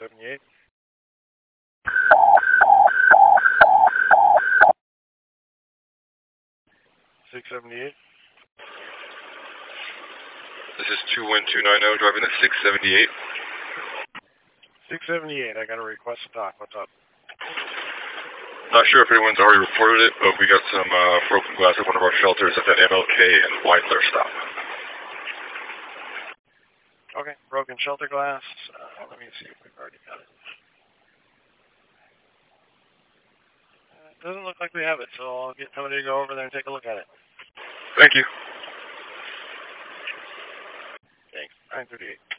678. 678. This is 21290, driving at 678. 678, I got a request to talk. What's up? Not sure if anyone's already reported it, but we got some broken glass at one of our shelters at that MLK and Weidler stop. Okay, broken shelter glass. Let me see if we've already got it. It doesn't look like we have it, so I'll get somebody to go over there and take a look at it. Thank you. Thanks. 938.